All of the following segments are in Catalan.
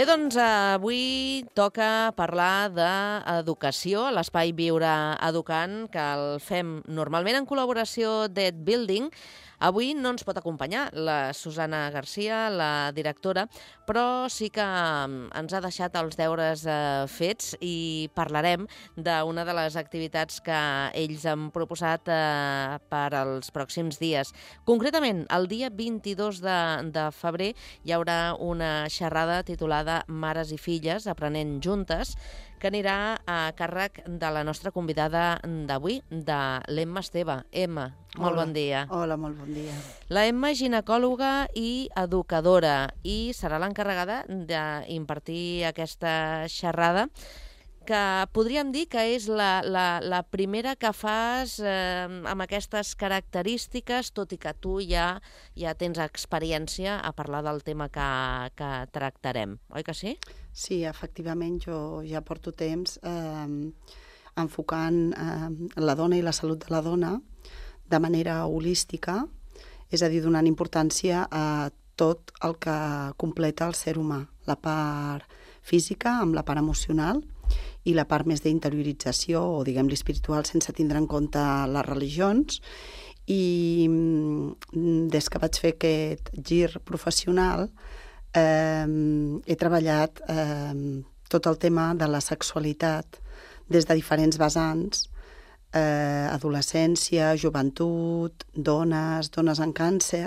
Bé, doncs avui toca parlar d'educació, l'Espai Viure Educant, que el fem normalment en col·laboració d'Ed Building. Avui no ens pot acompanyar la Susana Garcia, la directora, però sí que ens ha deixat els deures fets i parlarem d'una de les activitats que ells han proposat per als pròxims dies. Concretament, el dia 22 de febrer hi haurà una xerrada titulada Mares i filles aprenent juntes, que anirà a càrrec de la nostra convidada d'avui, de l'Emma Esteve. Emma, molt bon dia. Hola, molt bon dia. La Emma és ginecòloga i educadora i serà l'encarregada d'impartir aquesta xerrada, que podríem dir que és la primera que fas amb aquestes característiques, tot i que tu ja tens experiència a parlar del tema que tractarem, oi que sí? Sí, efectivament, jo ja porto temps enfocant la dona i la salut de la dona de manera holística, és a dir, donant importància a tot el que completa el ser humà, la part física amb la part emocional i la part més d'interiorització o, diguem-li, espiritual, sense tindre en compte les religions. I des que vaig fer aquest gir professional he treballat tot el tema de la sexualitat des de diferents vessants, adolescència, joventut, dones en càncer,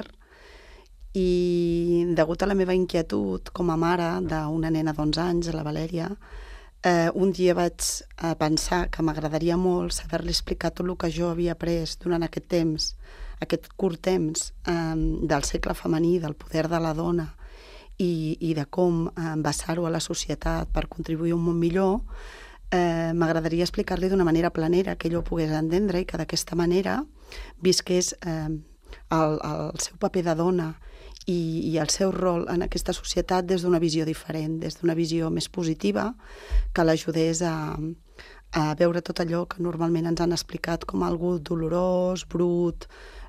i degut a la meva inquietud com a mare d'una nena d'11 anys, la Valèria, un dia vaig pensar que m'agradaria molt saber-li explicar tot el que jo havia après durant aquest temps, aquest curt temps del segle femení, del poder de la dona i de com vessar-ho a la societat per contribuir a un món millor. M'agradaria explicar-li d'una manera planera, que ell ho pogués entendre i que d'aquesta manera visqués el seu paper de dona i el seu rol en aquesta societat des d'una visió diferent, des d'una visió més positiva, que l'ajudés a veure tot allò que normalment ens han explicat com algú dolorós, brut,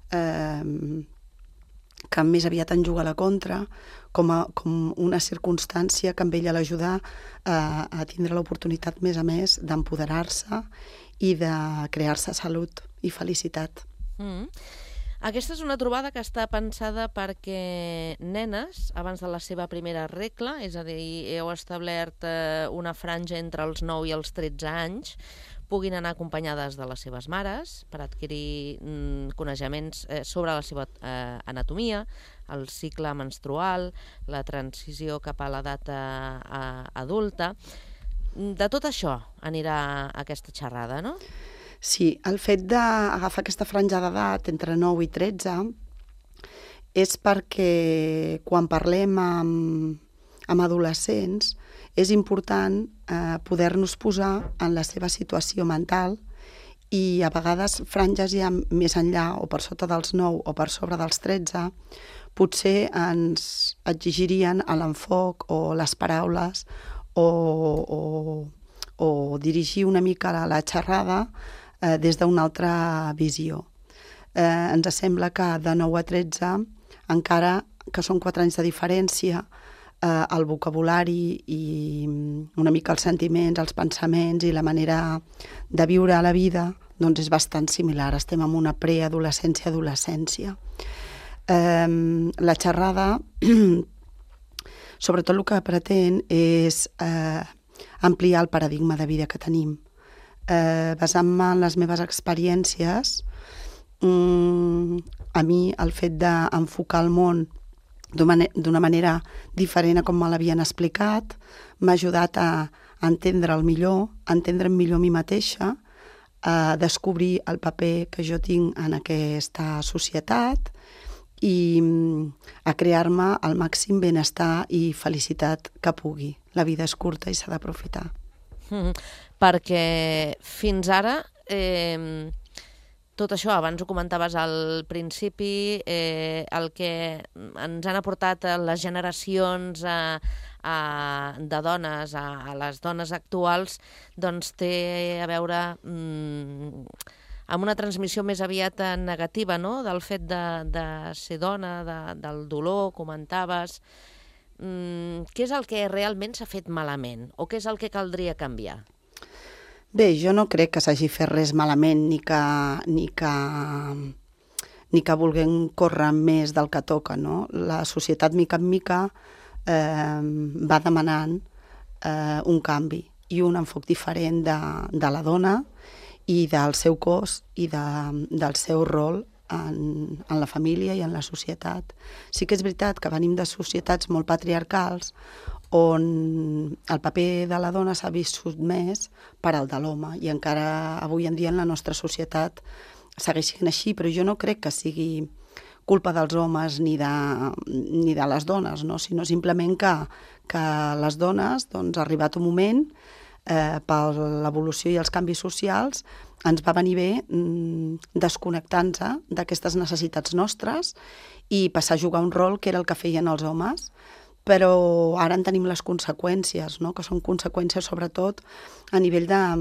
que més aviat en juga a la contra, com una circumstància que amb ella l'ajuda a tindre l'oportunitat, més a més, d'empoderar-se i de crear-se salut i felicitat. Aquesta és una trobada que està pensada perquè nenes, abans de la seva primera regla, és a dir, heu establert una franja entre els 9 i els 13 anys, puguin anar acompanyades de les seves mares per adquirir coneixements sobre la seva anatomia, el cicle menstrual, la transició cap a l'edat adulta. De tot això anirà aquesta xerrada, no? Sí, el fet d'agafar aquesta franja d'edat entre 9 i 13 és perquè quan parlem amb adolescents és important poder-nos posar en la seva situació mental i a vegades franges ja més enllà o per sota dels 9 o per sobre dels 13 potser ens exigirien l'enfoc o les paraules o dirigir una mica la xerrada des d'una altra visió. Ens sembla que de 9 a 13, encara que són 4 anys de diferència, el vocabulari i una mica els sentiments, els pensaments i la manera de viure la vida doncs és bastant similar. Estem en una preadolescència, adolescència. La xerrada, sobretot el que pretén és ampliar el paradigma de vida que tenim. Basant-me en les meves experiències, a mi el fet d'enfocar el món d'una manera diferent a com me l'havien explicat m'ha ajudat a entendre'l millor, a entendre'm millor a mi mateixa, a descobrir el paper que jo tinc en aquesta societat i a crear-me el màxim benestar i felicitat que pugui. La vida és curta i s'ha d'aprofitar. Perquè fins ara tot això, abans ho comentaves al principi, el que ens han aportat les generacions de dones a les dones actuals, doncs té a veure amb una transmissió més aviat negativa, no?, del fet de ser dona, del dolor, comentaves. què és el que realment s'ha fet malament o què és el que caldria canviar? Bé, jo no crec que s'hagi fet res malament ni que vulguem córrer més del que toca, no? La societat, mica en mica, va demanant un canvi i un enfoc diferent de la dona i del seu cos i del seu rol en la família i en la societat. Sí que és veritat que venim de societats molt patriarcals on el paper de la dona s'ha vist sotmès per al de l'home i encara avui en dia en la nostra societat segueix sent així, però jo no crec que sigui culpa dels homes ni de les dones, no? Sinó simplement que les dones, doncs, ha arribat un moment per l'evolució i els canvis socials, ens va venir bé desconnectar-nos d'aquestes necessitats nostres i passar a jugar un rol que era el que feien els homes, però ara en tenim les conseqüències, no? Que són conseqüències sobretot a nivell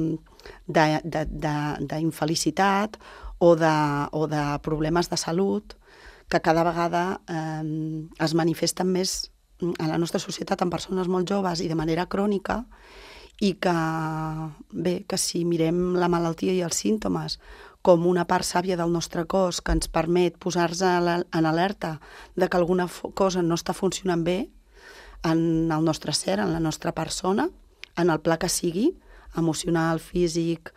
d'infelicitat o de problemes de salut que cada vegada es manifesten més a la nostra societat en persones molt joves i de manera crònica i que, bé, que si mirem la malaltia i els símptomes com una part sàvia del nostre cos que ens permet posar-nos en alerta de que alguna cosa no està funcionant bé en el nostre ser, en la nostra persona, en el pla que sigui, emocional, físic,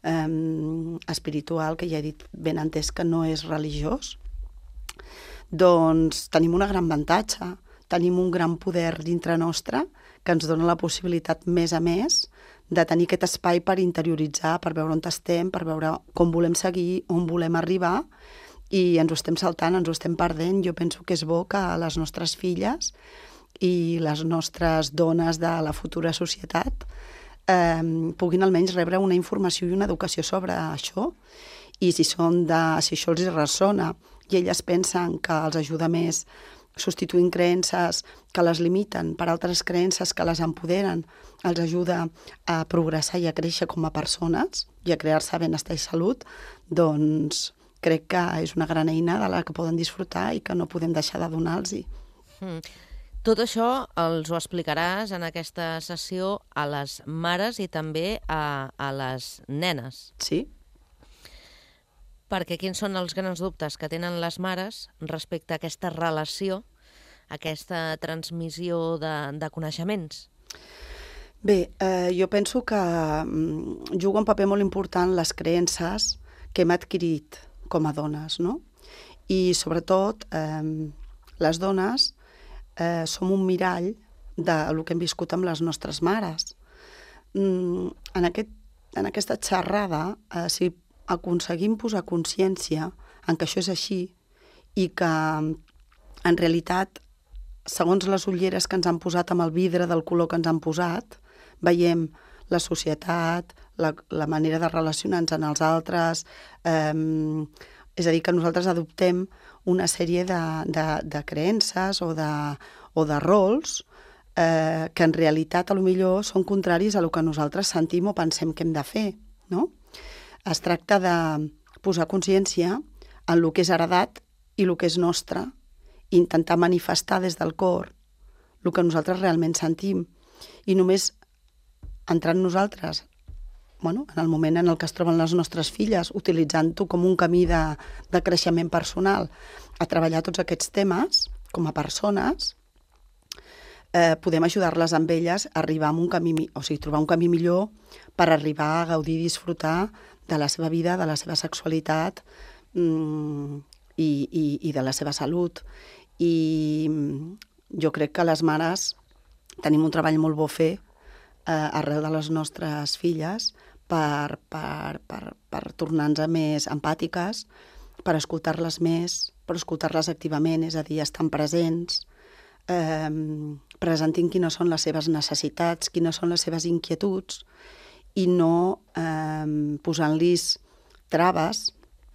espiritual, que ja he dit ben entès que no és religiós, doncs tenim un gran avantatge, tenim un gran poder dintre nostre que ens dona la possibilitat, més a més, de tenir aquest espai per interioritzar, per veure on estem, per veure com volem seguir, on volem arribar, i ens ho estem saltant, ens ho estem perdent. Jo penso que és bo que les nostres filles i les nostres dones de la futura societat puguin almenys rebre una informació i una educació sobre això, i si això els ressona i elles pensen que els ajuda més substituint creences que les limiten per altres creences que les empoderen, els ajuda a progressar i a créixer com a persones i a crear-se benestar i salut, doncs crec que és una gran eina de la que poden disfrutar i que no podem deixar de donar-los-hi. Tot això els ho explicaràs en aquesta sessió a les mares i també a les nenes. Sí. Perquè quins són els grans dubtes que tenen les mares respecte a aquesta relació, aquesta transmissió de coneixements? Bé, jo penso que juga un paper molt important les creences que hem adquirit com a dones, no? I sobretot les dones som un mirall del que hem viscut amb les nostres mares. En aquesta xerrada, si aconseguim posar consciència en que això és així i que en realitat, segons les ulleres que ens han posat amb el vidre del color que ens han posat, veiem la societat, la manera de relacionar-nos amb els altres, és a dir, que nosaltres adoptem una sèrie de creences o de rols que en realitat potser són contraris a el que nosaltres sentim o pensem que hem de fer, no? Es tracta de posar consciència en el que és heredat i el que és nostre, i intentar manifestar des del cor el que nosaltres realment sentim. I només entrar en nosaltres, en el moment en el que es troben les nostres filles, utilitzant-ho com un camí de creixement personal, a treballar tots aquests temes com a persones, podem ajudar-les amb elles a arribar a un camí, trobar un camí millor per arribar a gaudir i disfrutar de la seva vida, de la seva sexualitat i de la seva salut. I jo crec que les mares tenim un treball molt bo a fer arreu de les nostres filles per tornar-nos més empàtiques, per escoltar-les més, per escoltar-les activament, és a dir, estan presents, presentin quines són les seves necessitats, quines són les seves inquietuds, i no posant-los traves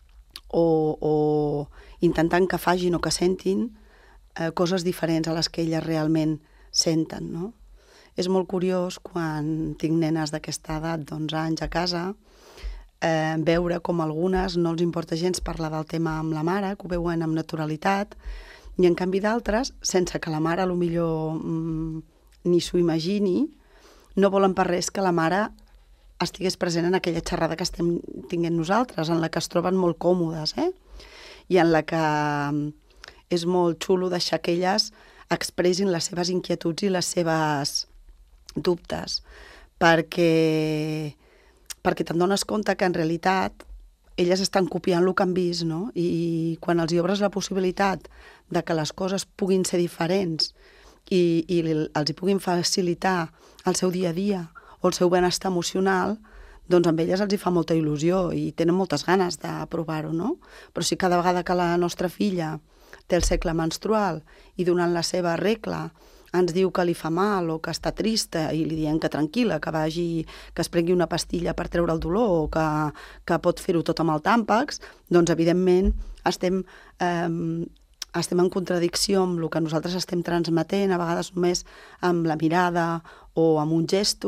o intentant que facin o que sentin coses diferents a les que elles realment senten, no? És molt curiós quan tinc nenes d'aquesta edat, d'11 anys a casa, veure com algunes no els importa gens parlar del tema amb la mare, que ho veuen amb naturalitat, I en canvi d'altres, sense que la mare millor ni s'ho imagini, no volen per res que la mare estigués present en aquella xerrada que estem tinguent nosaltres, en la que es troben molt còmodes, i en la que és molt xulo deixar que elles expressin les seves inquietuds i les seves dubtes, perquè te'n dones compte que en realitat elles estan copiant el que han vist, no? I quan els hi obres la possibilitat de que les coses puguin ser diferents i els hi puguin facilitar el seu dia a dia o el seu benestar emocional, doncs amb elles els hi fa molta il·lusió i tenen moltes ganes de provar-ho, no? Però si cada vegada que la nostra filla té el cicle menstrual i donant la seva regla ens diu que li fa mal o que està trista i li diem que tranquil·la, que es prengui una pastilla per treure el dolor o que pot fer-ho tot amb el tàmpax, doncs evidentment estem en contradicció amb el que nosaltres estem transmetent, a vegades només amb la mirada o amb un gest,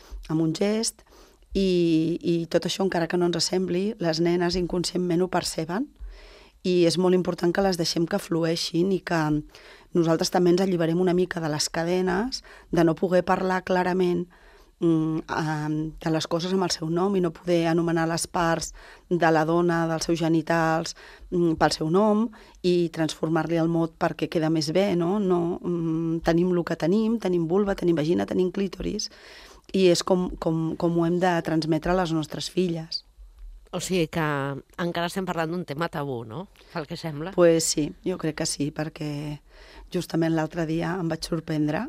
i tot això, encara que no ens sembli, les nenes inconscientment ho perceben i és molt important que les deixem que flueixin i que nosaltres també ens alliberem una mica de les cadenes de no poder parlar clarament de les coses amb el seu nom i no poder anomenar les parts de la dona, dels seus genitals, pel seu nom i transformar-li el mot perquè queda més bé, no? Tenim el que tenim vulva, tenim vagina, tenim clítoris, i és com ho hem de transmetre a les nostres filles. O sigui que encara estem parlant d'un tema tabú, no? Pel que sembla. Pues sí, jo crec que sí, perquè justament l'altre dia em vaig sorprendre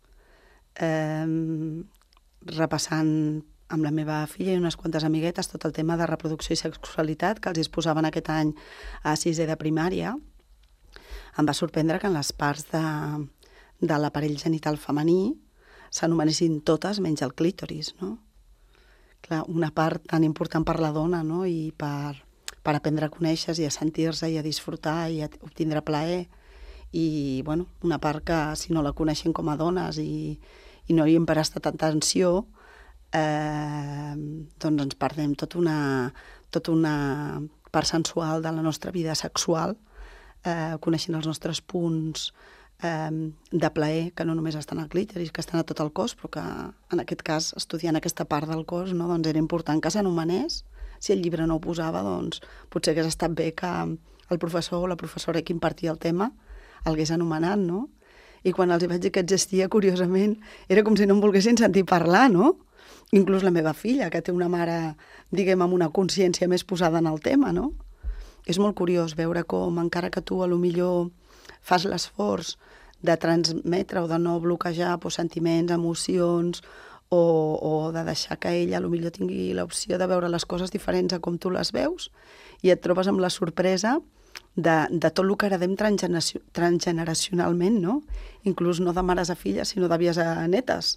repassant amb la meva filla i unes quantes amiguetes tot el tema de reproducció i sexualitat que els exposaven aquest any a 6è de primària. Em va sorprendre que en les parts de l'aparell genital femení s'anomenessin totes menys el clítoris, no? Clar, una part tan important per la dona, no? I per aprendre a conèixer-se i a sentir-se i a disfrutar i a obtindre plaer. I, bueno, una part que si no la coneixen com a dones i no hi hem prestat atenció, doncs ens perdem tota una part sensual de la nostra vida sexual, coneixent els nostres punts de plaer, que no només estan al clítoris, que estan a tot el cos, però que en aquest cas, estudiant aquesta part del cos, no, doncs era important que s'anomenés. Si el llibre no ho posava, doncs potser hagués estat bé que el professor o la professora que impartia el tema el hagués anomenat, no? I quan els vaig dir que existia, curiosament, era com si no em volguessin sentir parlar, no? Inclús la meva filla, que té una mare, diguem, amb una consciència més posada en el tema, no? És molt curiós veure com, encara que tu a lo millor fas l'esforç de transmetre o de no bloquejar sentiments, emocions, o de deixar que ella a lo millor tingui l'opció de veure les coses diferents a com tu les veus, i et trobes amb la sorpresa de tot el que heredem transgeneracionalment, no? Inclús no de mares a filles, sinó d'àvies a netes.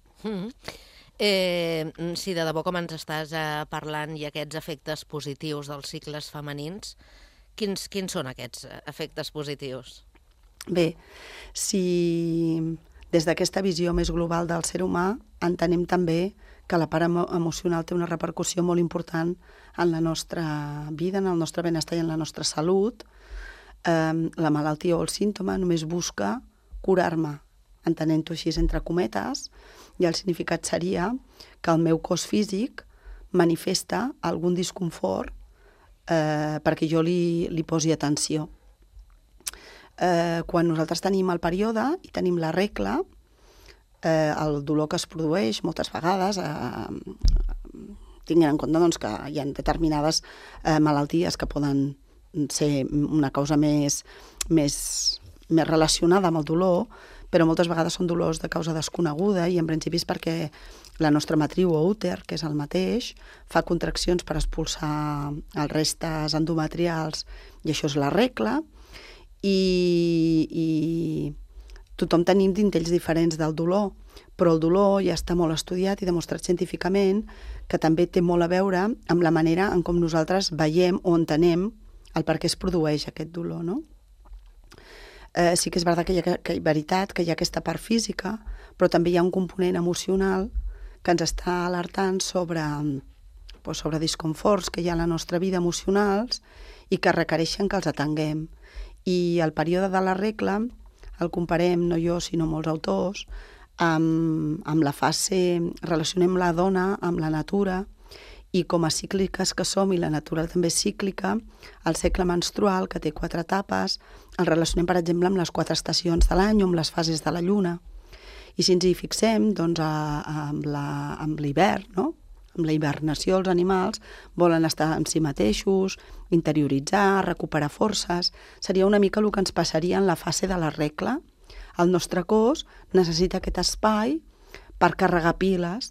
Sí, de debò, com ens estàs parlant, i aquests efectes positius dels cicles femenins, quins són aquests efectes positius? Bé, si des d'aquesta visió més global del ser humà entenem també que la part emocional té una repercussió molt important en la nostra vida, en el nostre benestar i en la nostra salut, la malaltia o el símptoma només busca curar-me, entenent-ho així entre cometes, i el significat seria que el meu cos físic manifesta algun disconfort perquè jo li posi atenció. Quan nosaltres tenim el període i tenim la regla, el dolor que es produeix moltes vegades, tinguin en compte doncs, que hi ha determinades malalties que poden ser una causa més relacionada amb el dolor, però moltes vegades són dolors de causa desconeguda i en principi és perquè la nostra matriu o úter, que és el mateix, fa contraccions per expulsar els restes endometrials i això és la regla, i tothom tenim dintells diferents del dolor, però el dolor ja està molt estudiat i demostrat científicament que també té molt a veure amb la manera en com nosaltres veiem o entenem el per què es produeix aquest dolor, no? Sí que és veritat que hi ha aquesta part física, però també hi ha un component emocional que ens està alertant sobre disconforts que hi ha a la nostra vida emocionals i que requereixen que els atenguem. I el període de la regla el comparem, no jo, sinó molts autors, amb la fase, relacionem la dona amb la natura, i com a cícliques que som, i la natura també és cíclica, el cicle menstrual, que té 4 etapes, el relacionem, per exemple, amb les 4 estacions de l'any o amb les fases de la lluna. I si ens hi fixem, doncs, amb l'hivern, no? Amb la hibernació, els animals volen estar en si mateixos, interioritzar, recuperar forces. Seria una mica el que ens passaria en la fase de la regla. El nostre cos necessita aquest espai per carregar piles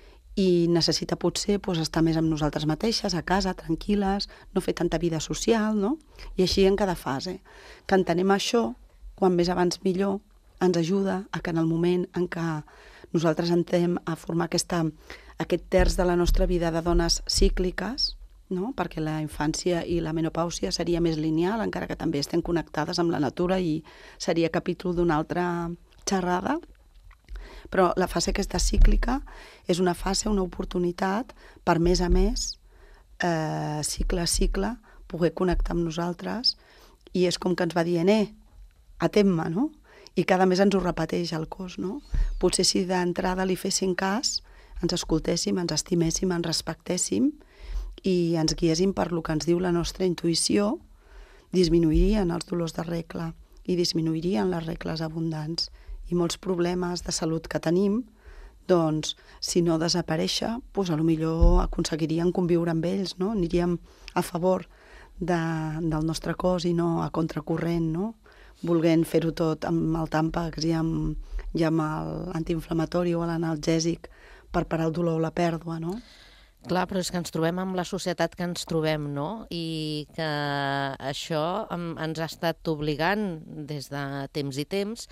i necessita potser estar més amb nosaltres mateixes, a casa, tranquil·les, no fer tanta vida social, no? I així en cada fase. Que entenem això, quan més abans millor, ens ajuda a que en el moment en què nosaltres entrem a formar aquest terç de la nostra vida de dones cícliques, no? Perquè la infància i la menopàusia seria més lineal, encara que també estem connectades amb la natura i seria capítol d'una altra xerrada. Però la fase aquesta cíclica és una fase, una oportunitat per més a més, cicle a cicle, poder connectar amb nosaltres, i és com que ens va dient, atén-me, no? I cada mes ens ho repeteix el cos, no? Potser si d'entrada li fessin cas, ens escoltéssim, ens estiméssim, ens respectéssim i ens guiéssim per lo que ens diu la nostra intuïció, disminuirien els dolors de regla i disminuirien les regles abundants. I molts problemes de salut que tenim, doncs, si no desaparèixer, potser aconseguiríem conviure amb ells, no? Aniríem a favor del nostre cos i no a contracorrent, no? Volent fer-ho tot amb el tàmpax i amb l'antiinflamatori o l'analgèsic per parar el dolor o la pèrdua, no? Clar, però és que ens trobem amb la societat que ens trobem, no? I que això ens ha estat obligant des de temps i temps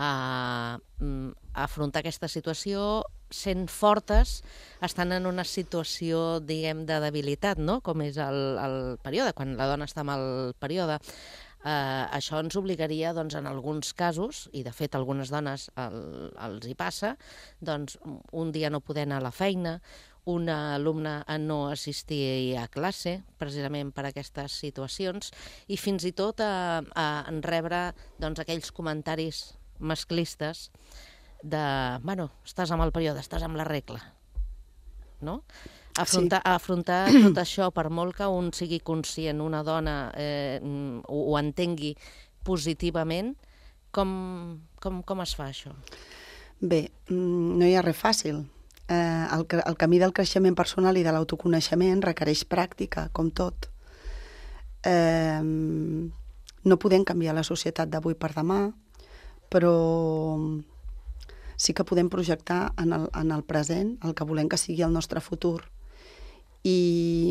a afrontar aquesta situació sent fortes, estant en una situació, diguem, de debilitat, no? Com és el període, quan la dona està amb el període. Això ens obligaria, doncs, en alguns casos, i de fet algunes dones els hi passa, doncs un dia no poder anar a la feina, una alumna a no assistir a classe, precisament per aquestes situacions, i fins i tot a rebre, doncs, aquells comentaris masclistes de, bueno, estàs amb el període, estàs amb la regla, no? Afrontar tot això, per molt que un sigui conscient, una dona ho entengui positivament, com es fa això? Bé, no hi ha res fàcil. El camí del creixement personal i de l'autoconeixement requereix pràctica, com tot. No podem canviar la societat d'avui per demà, però sí que podem projectar en el present el que volem que sigui el nostre futur. I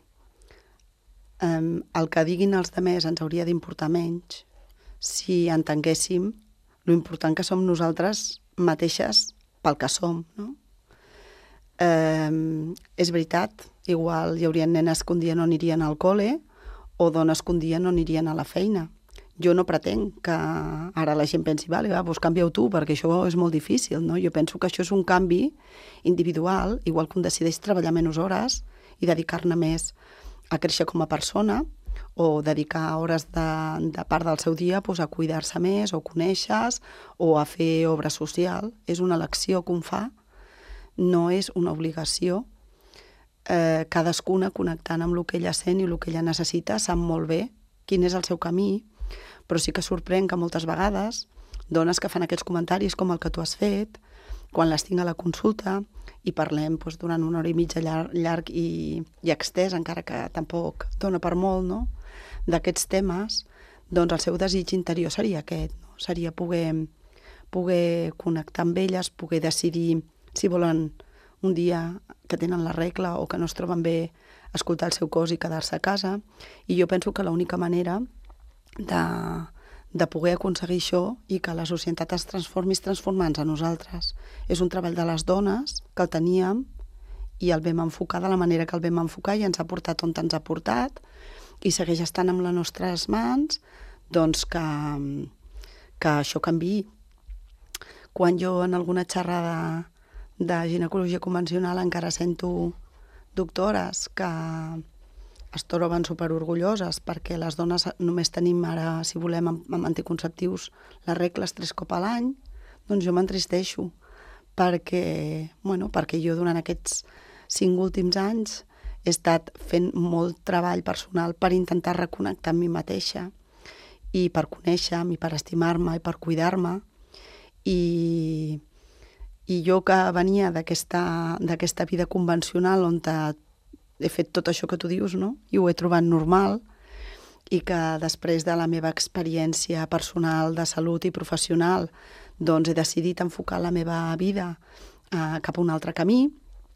el que diguin els altres ens hauria d'importar menys si entenguéssim lo important que som nosaltres mateixes pel que som, no? És veritat, igual hi haurien nenes que un dia no anirien al col·le o dones que un dia no anirien a la feina. Jo no pretenc que ara la gent pensi, vale, doncs canvia-ho tu, perquè això és molt difícil, no? Jo penso que això és un canvi individual, igual que un decideix treballar menys hores i dedicar-ne més a créixer com a persona, o dedicar hores de part del seu dia a cuidar-se més, o conèixer, o a fer obra social. És una elecció que un fa, no és una obligació. Cadascuna, connectant amb el que ella sent i el que ella necessita, sap molt bé quin és el seu camí, però sí que sorprèn que moltes vegades dones que fan aquests comentaris com el que tu has fet, quan les tinc a la consulta i parlem durant 1 hora i mitja llarg i extès, encara que tampoc dona per molt, no?, d'aquests temes, doncs el seu desig interior seria aquest, no? Seria poder connectar amb elles, poder decidir si volen un dia que tenen la regla o que no es troben bé escoltar el seu cos i quedar-se a casa. I jo penso que l'única manera de poder aconseguir això i que la societat es transformi transformant-nos a nosaltres. És un treball de les dones que el teníem i el vam enfocar de la manera que el vam enfocar i ens ha portat on ens ha portat i segueix estant amb les nostres mans, doncs que això canviï. Quan jo en alguna xerrada de ginecologia convencional encara sento doctores que es troben superorgulloses perquè les dones només tenim ara, si volem, amb anticonceptius, les regles 3 cops a l'any, doncs jo m'entristeixo perquè jo durant aquests 5 últims anys he estat fent molt treball personal per intentar reconnectar amb mi mateixa i per conèixer-me, i per estimar-me, i per cuidar-me. I jo que venia d'aquesta vida convencional on he fet tot això que tu dius, no? I ho he trobat normal, i que després de la meva experiència personal de salut i professional doncs he decidit enfocar la meva vida cap a un altre camí,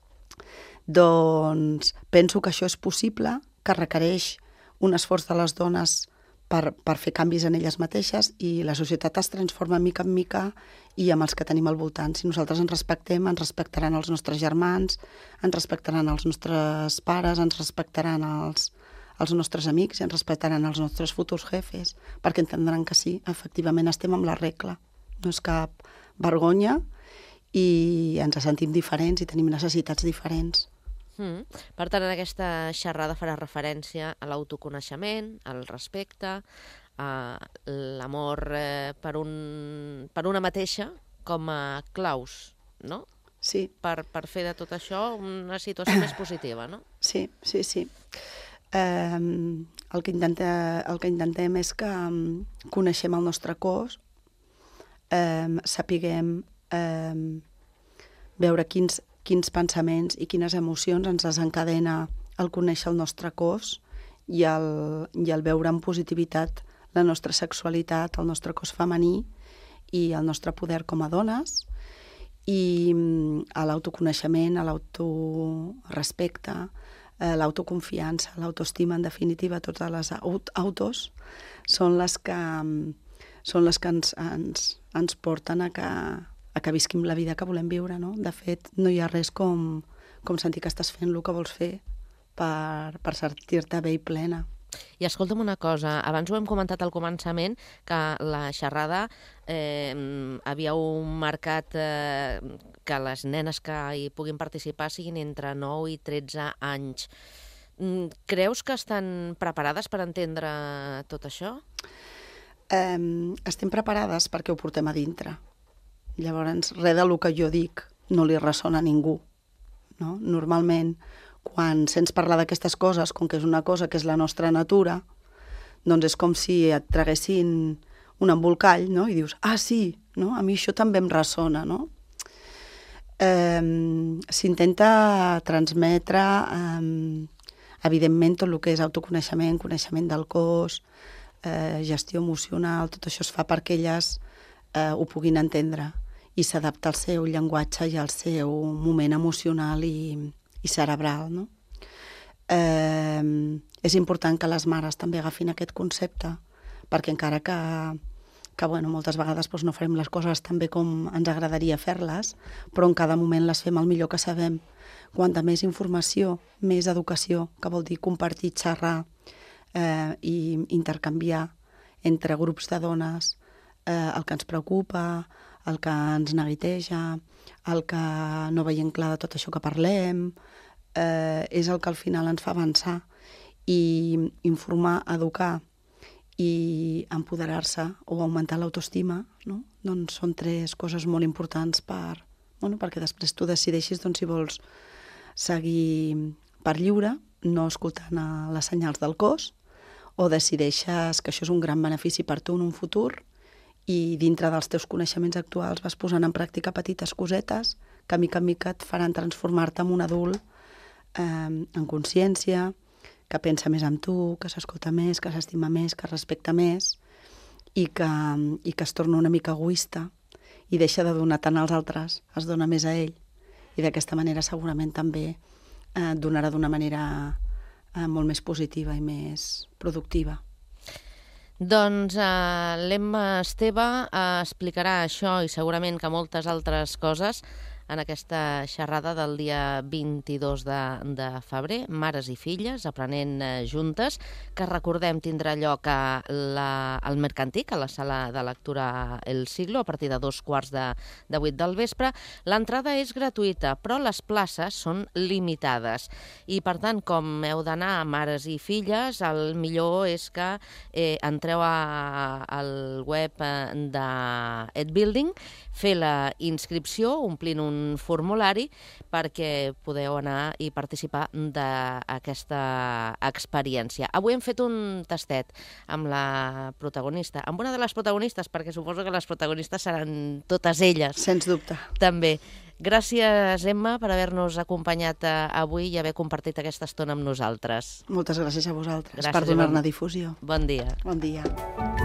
doncs penso que això és possible, que requereix un esforç de les dones per fer canvis en elles mateixes, i la societat es transforma mica en mica i amb els que tenim al voltant. Si nosaltres ens respectem, ens respectaran els nostres germans, ens respectaran els nostres pares, ens respectaran els nostres amics i ens respectaran els nostres futurs jefes, perquè entendran que sí, efectivament estem amb la regla. No és cap vergonya i ens sentim diferents i tenim necessitats diferents. Per tant, en aquesta xerrada farà referència a l'autoconeixement, al respecte, a l'amor per una mateixa com a claus, no? Sí. Per fer de tot això una situació més positiva, no? Sí. El que intentem és que coneixem el nostre cos, sapiguem veure quins pensaments i quines emocions ens desencadena el conèixer el nostre cos i el veure amb positivitat la nostra sexualitat, el nostre cos femení i el nostre poder com a dones, i a l'autoconeixement, a l'autorespecte, l'autoconfiança, l'autoestima, en definitiva, totes les autos són les que ens porten a que visquim la vida que volem viure, no? De fet, no hi ha res com sentir que estàs fent el que vols fer per sentir-te bé i plena. I escolta'm una cosa, abans ho hem comentat al començament, que la xerrada havíeu marcat que les nenes que hi puguin participar siguin entre 9 i 13 anys. Creus que estan preparades per entendre tot això? Estem preparades perquè ho portem a dintre. Llavors, res del que jo dic no li ressona a ningú. No? Normalment, quan sents parlar d'aquestes coses, com que és una cosa que és la nostra natura, doncs és com si et traguessin un embolcall, no? I dius, sí, no? A mi això també em ressona, no? S'intenta transmetre, evidentment, tot el que és autoconeixement, coneixement del cos, gestió emocional, tot això es fa perquè elles ho puguin entendre i s'adapta al seu llenguatge i al seu moment emocional i cerebral, no? És important que les mares també agafin aquest concepte, perquè encara que moltes vegades no farem les coses tan bé com ens agradaria fer-les, però en cada moment les fem el millor que sabem. Quanta més informació, més educació, que vol dir compartir, xerrar i intercanviar entre grups de dones el que ens preocupa, el que ens neguiteja, el que no veiem clar de tot això que parlem, és el que al final ens fa avançar. I informar, educar i empoderar-se o augmentar l'autoestima, no? Doncs són 3 coses molt importants perquè després tu decideixis si vols seguir per lliure, no escoltant les senyals del cos, o decideixes que això és un gran benefici per tu en un futur i dintre dels teus coneixements actuals vas posant en pràctica petites cosetes que mica en mica et faran transformar-te en un adult en consciència, que pensa més en tu, que s'escolta més, que s'estima més, que respecta més i que es torna una mica egoista i deixa de donar tant als altres, es dona més a ell. I d'aquesta manera segurament també donarà d'una manera molt més positiva i més productiva. Doncs l'Emma Esteve explicarà això i segurament que moltes altres coses en aquesta xerrada del dia 22 de febrer, Mares i filles aprenent juntes, que recordem tindrà lloc al Mercantic, a la sala de lectura El Siglo, a partir de 7:15 del vespre. L'entrada és gratuïta, però les places són limitades. I, per tant, com heu d'anar mares i filles, el millor és que entreu al web d'EdBuilding, fer la inscripció, omplint un formulari, perquè podeu anar i participar d'aquesta experiència. Avui hem fet un tastet amb la protagonista, amb una de les protagonistes, perquè suposo que les protagonistes seran totes elles. Sens dubte. També. Gràcies, Emma, per haver-nos acompanyat avui i haver compartit aquesta estona amb nosaltres. Moltes gràcies a vosaltres. Gràcies, per donar-ne difusió. Bon dia. Bon dia.